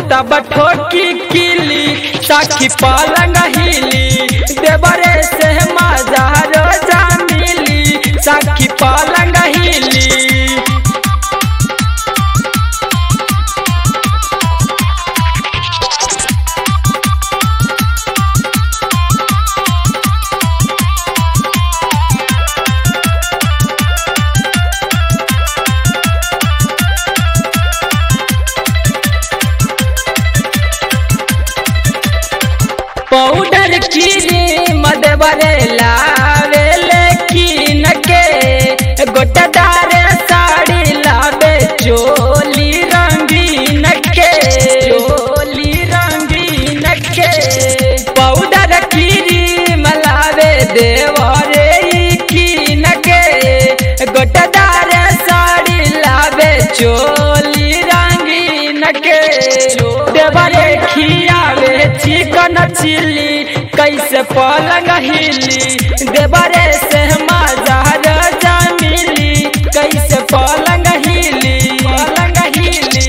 तब ठोकी किली सखी पलंग हिली देवरे से मजा रोजा मिली सखी पलंग हिली। पाउडर क्रीम देवरे लावे लेकिन के गोटदार साड़ी लावे चोली रंगीन के चोली रंगीन के पाउडर क्रीम लावे देवरे कीन के गोटदार साड़ी लावे चोली रंगीन के देवरे खियावे चिकन चिली कैसे पलंग हिली देवरे से मजा रोजा मिली कैसे पलंग हिली पलंग हिली।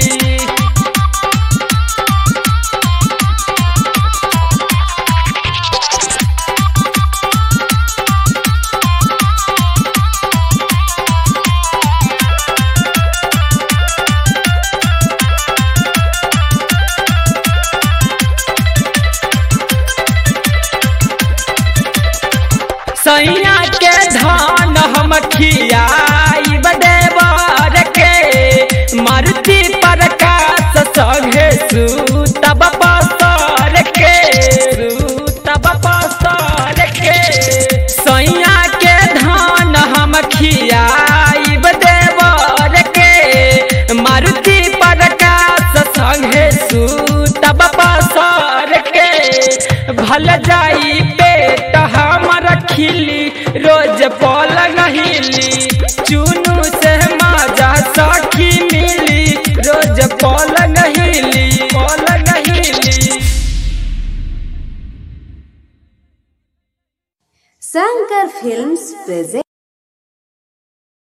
सैया के धान हम खियाई देवर के मारुति प्रकाश संगे सूतब पसर के सूतब पसर के सैया के धान हम खियाई देवर के मारुति प्रकाश संगे सूतब पसर के भल जाई पेट हमर खिली रोज पलंग हिली चुनू से मजा सखी मिली रोज पलंग हिली पलंग हिली। Shankar films present